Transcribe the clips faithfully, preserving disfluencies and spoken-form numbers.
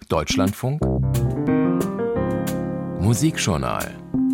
Deutschlandfunk Musikjournal.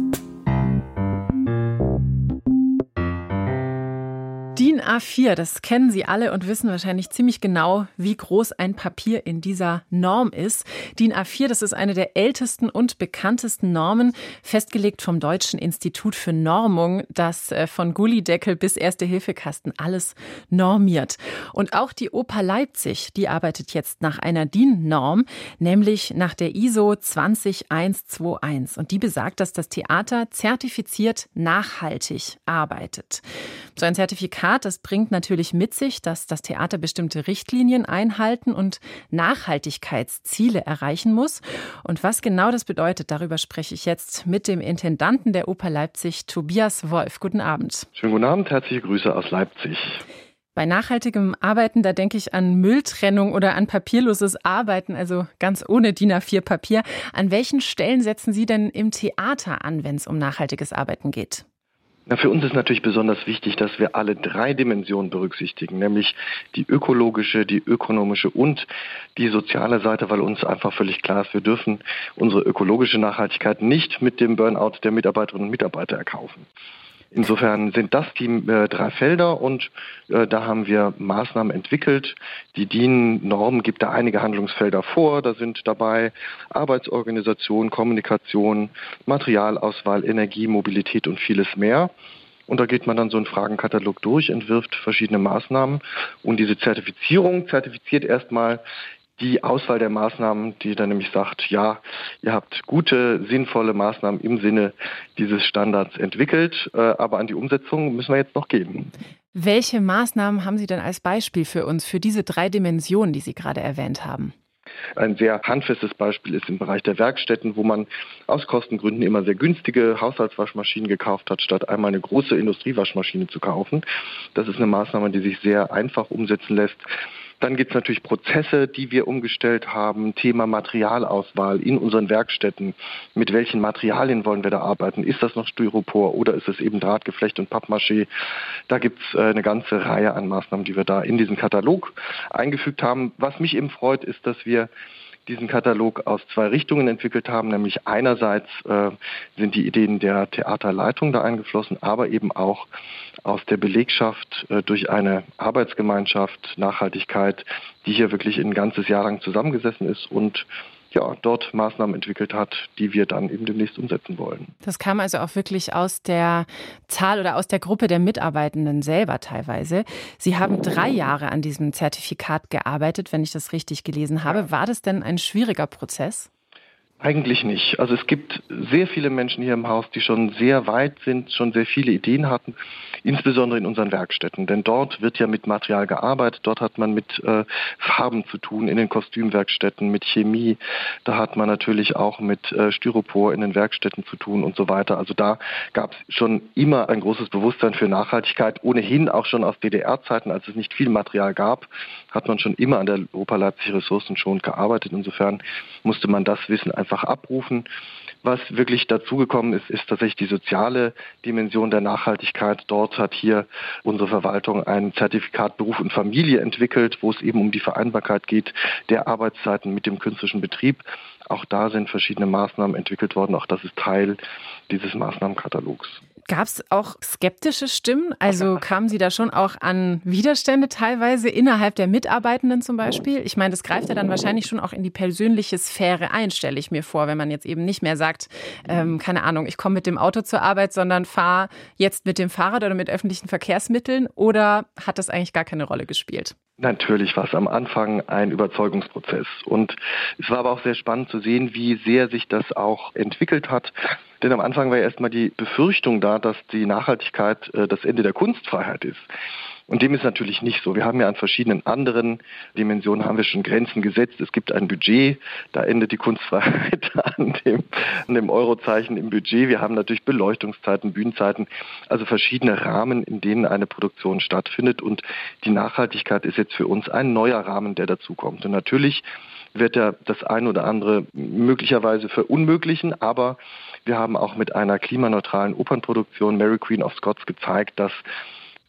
DIN A vier, das kennen Sie alle und wissen wahrscheinlich ziemlich genau, wie groß ein Papier in dieser Norm ist. DIN A vier, das ist eine der ältesten und bekanntesten Normen, festgelegt vom Deutschen Institut für Normung, das von Gullydeckel bis Erste-Hilfe-Kasten alles normiert. Und auch die Oper Leipzig, die arbeitet jetzt nach einer D I N-Norm, nämlich nach der I S O zwanzig einhunderteinundzwanzig. Und die besagt, dass das Theater zertifiziert nachhaltig arbeitet. So ein Zertifikat, das bringt natürlich mit sich, dass das Theater bestimmte Richtlinien einhalten und Nachhaltigkeitsziele erreichen muss. Und was genau das bedeutet, darüber spreche ich jetzt mit dem Intendanten der Oper Leipzig, Tobias Wolf. Guten Abend. Schönen guten Abend, herzliche Grüße aus Leipzig. Bei nachhaltigem Arbeiten, da denke ich an Mülltrennung oder an papierloses Arbeiten, also ganz ohne DIN A vier Papier. An welchen Stellen setzen Sie denn im Theater an, wenn es um nachhaltiges Arbeiten geht? Na, für uns ist natürlich besonders wichtig, dass wir alle drei Dimensionen berücksichtigen, nämlich die ökologische, die ökonomische und die soziale Seite, weil uns einfach völlig klar ist, wir dürfen unsere ökologische Nachhaltigkeit nicht mit dem Burnout der Mitarbeiterinnen und Mitarbeiter erkaufen. Insofern sind das die äh, drei Felder und äh, da haben wir Maßnahmen entwickelt. Die D I N-Norm gibt da einige Handlungsfelder vor. Da sind dabei Arbeitsorganisation, Kommunikation, Materialauswahl, Energie, Mobilität und vieles mehr. Und da geht man dann so einen Fragenkatalog durch, entwirft verschiedene Maßnahmen. Und diese Zertifizierung zertifiziert erstmal die Auswahl der Maßnahmen, die dann nämlich sagt, ja, ihr habt gute, sinnvolle Maßnahmen im Sinne dieses Standards entwickelt, äh, aber an die Umsetzung müssen wir jetzt noch gehen. Welche Maßnahmen haben Sie denn als Beispiel für uns, für diese drei Dimensionen, die Sie gerade erwähnt haben? Ein sehr handfestes Beispiel ist im Bereich der Werkstätten, wo man aus Kostengründen immer sehr günstige Haushaltswaschmaschinen gekauft hat, statt einmal eine große Industriewaschmaschine zu kaufen. Das ist eine Maßnahme, die sich sehr einfach umsetzen lässt. Dann gibt es natürlich Prozesse, die wir umgestellt haben. Thema Materialauswahl in unseren Werkstätten. Mit welchen Materialien wollen wir da arbeiten? Ist das noch Styropor oder ist es eben Drahtgeflecht und Pappmaché? Da gibt es eine ganze Reihe an Maßnahmen, die wir da in diesen Katalog eingefügt haben. Was mich eben freut, ist, dass wir diesen Katalog aus zwei Richtungen entwickelt haben, nämlich einerseits äh, sind die Ideen der Theaterleitung da eingeflossen, aber eben auch aus der Belegschaft äh, durch eine Arbeitsgemeinschaft Nachhaltigkeit, die hier wirklich ein ganzes Jahr lang zusammengesessen ist und ja, dort Maßnahmen entwickelt hat, die wir dann eben demnächst umsetzen wollen. Das kam also auch wirklich aus der Zahl oder aus der Gruppe der Mitarbeitenden selber teilweise. Sie haben drei Jahre an diesem Zertifikat gearbeitet, wenn ich das richtig gelesen habe. War das denn ein schwieriger Prozess? Eigentlich nicht. Also es gibt sehr viele Menschen hier im Haus, die schon sehr weit sind, schon sehr viele Ideen hatten, insbesondere in unseren Werkstätten. Denn dort wird ja mit Material gearbeitet, dort hat man mit äh, Farben zu tun, in den Kostümwerkstätten, mit Chemie. Da hat man natürlich auch mit äh, Styropor in den Werkstätten zu tun und so weiter. Also da gab es schon immer ein großes Bewusstsein für Nachhaltigkeit. Ohnehin auch schon aus D D R-Zeiten, als es nicht viel Material gab, hat man schon immer an der Oper Leipzig ressourcenschonend gearbeitet. Insofern musste man das Wissen einfach abrufen. Was wirklich dazugekommen ist, ist tatsächlich die soziale Dimension der Nachhaltigkeit. Dort hat hier unsere Verwaltung ein Zertifikat Beruf und Familie entwickelt, wo es eben um die Vereinbarkeit geht der Arbeitszeiten mit dem künstlerischen Betrieb. Auch da sind verschiedene Maßnahmen entwickelt worden. Auch das ist Teil dieses Maßnahmenkatalogs. Gab es auch skeptische Stimmen? Also kamen Sie da schon auch an Widerstände teilweise innerhalb der Mitarbeitenden zum Beispiel? Ich meine, das greift ja dann wahrscheinlich schon auch in die persönliche Sphäre ein, stelle ich mir vor, wenn man jetzt eben nicht mehr sagt, ähm, keine Ahnung, ich komme mit dem Auto zur Arbeit, sondern fahre jetzt mit dem Fahrrad oder mit öffentlichen Verkehrsmitteln, oder hat das eigentlich gar keine Rolle gespielt? Natürlich war es am Anfang ein Überzeugungsprozess und es war aber auch sehr spannend zu sehen, wie sehr sich das auch entwickelt hat. Denn am Anfang war ja erstmal die Befürchtung da, dass die Nachhaltigkeit äh, das Ende der Kunstfreiheit ist. Und dem ist natürlich nicht so. Wir haben ja an verschiedenen anderen Dimensionen haben wir schon Grenzen gesetzt. Es gibt ein Budget, da endet die Kunstfreiheit an dem, an dem Eurozeichen im Budget. Wir haben natürlich Beleuchtungszeiten, Bühnenzeiten, also verschiedene Rahmen, in denen eine Produktion stattfindet. Und die Nachhaltigkeit ist jetzt für uns ein neuer Rahmen, der dazukommt. Und natürlich wird er das ein oder andere möglicherweise verunmöglichen, aber wir haben auch mit einer klimaneutralen Opernproduktion Mary Queen of Scots gezeigt, dass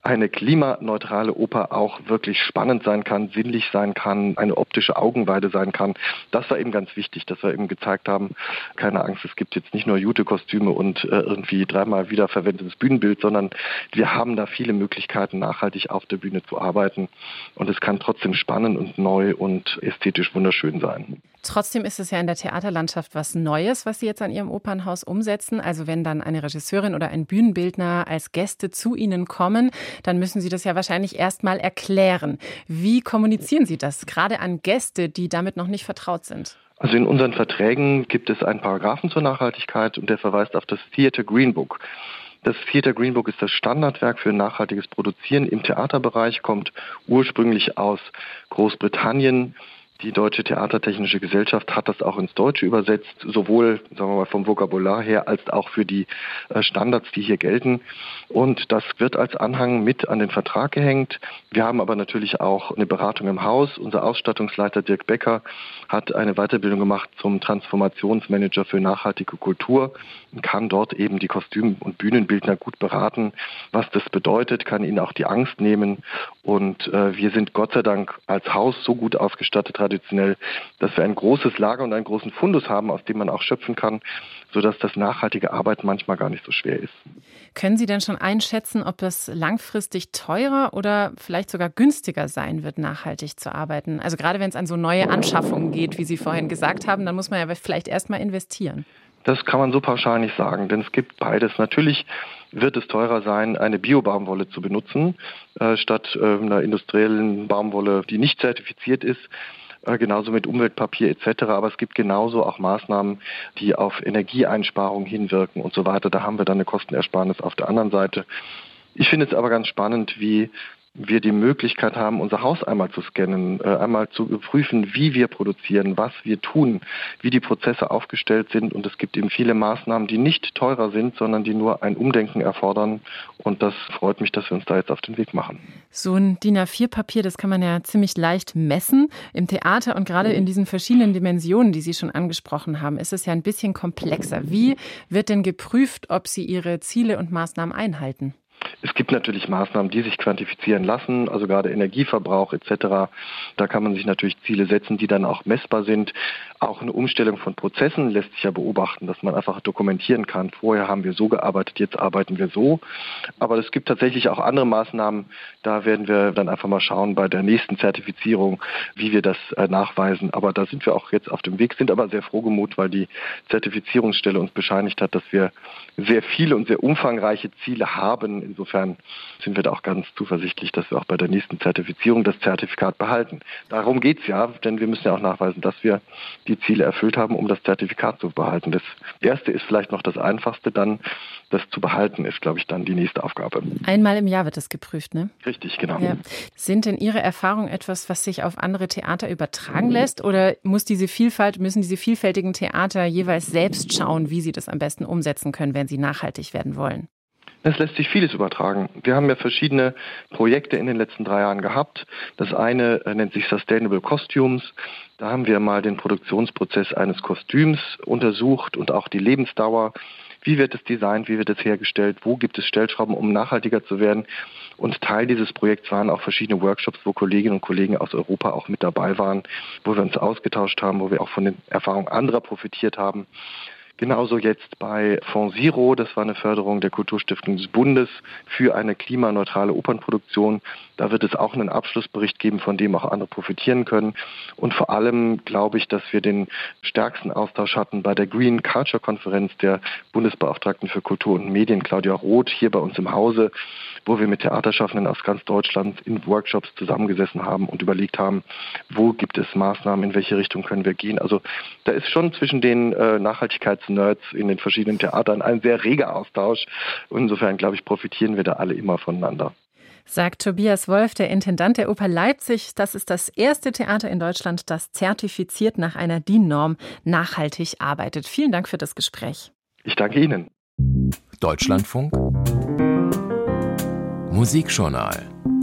eine klimaneutrale Oper auch wirklich spannend sein kann, sinnlich sein kann, eine optische Augenweide sein kann. Das war eben ganz wichtig, dass wir eben gezeigt haben, keine Angst, es gibt jetzt nicht nur Jute-Kostüme und äh, irgendwie dreimal wiederverwendetes Bühnenbild, sondern wir haben da viele Möglichkeiten, nachhaltig auf der Bühne zu arbeiten. Und es kann trotzdem spannend und neu und ästhetisch wunderschön sein. Trotzdem ist es ja in der Theaterlandschaft was Neues, was Sie jetzt an Ihrem Opernhaus umsetzen. Also wenn dann eine Regisseurin oder ein Bühnenbildner als Gäste zu Ihnen kommen, dann müssen Sie das ja wahrscheinlich erst mal erklären. Wie kommunizieren Sie das, gerade an Gäste, die damit noch nicht vertraut sind? Also in unseren Verträgen gibt es einen Paragraphen zur Nachhaltigkeit und der verweist auf das Theatre Green Book. Das Theatre Green Book ist das Standardwerk für nachhaltiges Produzieren im Theaterbereich, kommt ursprünglich aus Großbritannien. Die Deutsche Theatertechnische Gesellschaft hat das auch ins Deutsche übersetzt, sowohl, sagen wir mal, vom Vokabular her als auch für die Standards, die hier gelten. Und das wird als Anhang mit an den Vertrag gehängt. Wir haben aber natürlich auch eine Beratung im Haus. Unser Ausstattungsleiter Dirk Becker hat eine Weiterbildung gemacht zum Transformationsmanager für nachhaltige Kultur und kann dort eben die Kostüm- und Bühnenbildner gut beraten, was das bedeutet, kann ihnen auch die Angst nehmen. Und äh, wir sind Gott sei Dank als Haus so gut ausgestattet, traditionell, dass wir ein großes Lager und einen großen Fundus haben, aus dem man auch schöpfen kann, sodass das nachhaltige Arbeiten manchmal gar nicht so schwer ist. Können Sie denn schon einschätzen, ob es langfristig teurer oder vielleicht sogar günstiger sein wird, nachhaltig zu arbeiten? Also gerade wenn es an so neue Anschaffungen geht, wie Sie vorhin gesagt haben, dann muss man ja vielleicht erst mal investieren. Das kann man so pauschal nicht sagen, denn es gibt beides. Natürlich wird es teurer sein, eine Bio-Baumwolle zu benutzen, äh, statt äh, einer industriellen Baumwolle, die nicht zertifiziert ist. Äh, genauso mit Umweltpapier et cetera. Aber es gibt genauso auch Maßnahmen, die auf Energieeinsparungen hinwirken und so weiter. Da haben wir dann eine Kostenersparnis auf der anderen Seite. Ich finde es aber ganz spannend, wie wir die Möglichkeit haben, unser Haus einmal zu scannen, äh, einmal zu prüfen, wie wir produzieren, was wir tun, wie die Prozesse aufgestellt sind. Und es gibt eben viele Maßnahmen, die nicht teurer sind, sondern die nur ein Umdenken erfordern. Und das freut mich, dass wir uns da jetzt auf den Weg machen. So ein D I N A vier Papier, das kann man ja ziemlich leicht messen. Im Theater und gerade in diesen verschiedenen Dimensionen, die Sie schon angesprochen haben, ist es ja ein bisschen komplexer. Wie wird denn geprüft, ob Sie Ihre Ziele und Maßnahmen einhalten? Es gibt natürlich Maßnahmen, die sich quantifizieren lassen, also gerade Energieverbrauch et cetera. Da kann man sich natürlich Ziele setzen, die dann auch messbar sind. Auch eine Umstellung von Prozessen lässt sich ja beobachten, dass man einfach dokumentieren kann. Vorher haben wir so gearbeitet, jetzt arbeiten wir so. Aber es gibt tatsächlich auch andere Maßnahmen. Da werden wir dann einfach mal schauen bei der nächsten Zertifizierung, wie wir das äh, nachweisen. Aber da sind wir auch jetzt auf dem Weg, sind aber sehr frohgemut, weil die Zertifizierungsstelle uns bescheinigt hat, dass wir sehr viele und sehr umfangreiche Ziele haben. Insofern sind wir da auch ganz zuversichtlich, dass wir auch bei der nächsten Zertifizierung das Zertifikat behalten. Darum geht's ja, denn wir müssen ja auch nachweisen, dass wir die Ziele erfüllt haben, um das Zertifikat zu behalten. Das Erste ist vielleicht noch das Einfachste, dann das zu behalten ist, glaube ich, dann die nächste Aufgabe. Einmal im Jahr wird das geprüft, ne? Richtig, genau. Ja. Sind denn Ihre Erfahrungen etwas, was sich auf andere Theater übertragen lässt? Oder muss diese Vielfalt, müssen diese vielfältigen Theater jeweils selbst schauen, wie sie das am besten umsetzen können, wenn sie nachhaltig werden wollen? Es lässt sich vieles übertragen. Wir haben ja verschiedene Projekte in den letzten drei Jahren gehabt. Das eine nennt sich Sustainable Costumes. Da haben wir mal den Produktionsprozess eines Kostüms untersucht und auch die Lebensdauer. Wie wird es designt, wie wird es hergestellt, wo gibt es Stellschrauben, um nachhaltiger zu werden? Und Teil dieses Projekts waren auch verschiedene Workshops, wo Kolleginnen und Kollegen aus Europa auch mit dabei waren, wo wir uns ausgetauscht haben, wo wir auch von den Erfahrungen anderer profitiert haben. Genauso jetzt bei Fonds Zero, das war eine Förderung der Kulturstiftung des Bundes für eine klimaneutrale Opernproduktion. Da wird es auch einen Abschlussbericht geben, von dem auch andere profitieren können. Und vor allem glaube ich, dass wir den stärksten Austausch hatten bei der Green Culture Konferenz der Bundesbeauftragten für Kultur und Medien, Claudia Roth, hier bei uns im Hause, wo wir mit Theaterschaffenden aus ganz Deutschland in Workshops zusammengesessen haben und überlegt haben, wo gibt es Maßnahmen, in welche Richtung können wir gehen. Also da ist schon zwischen den äh, Nachhaltigkeitsnerds in den verschiedenen Theatern ein sehr reger Austausch. Insofern, glaube ich, profitieren wir da alle immer voneinander. Sagt Tobias Wolf, der Intendant der Oper Leipzig. Das ist das erste Theater in Deutschland, das zertifiziert nach einer D I N-Norm nachhaltig arbeitet. Vielen Dank für das Gespräch. Ich danke Ihnen. Deutschlandfunk Musikjournal.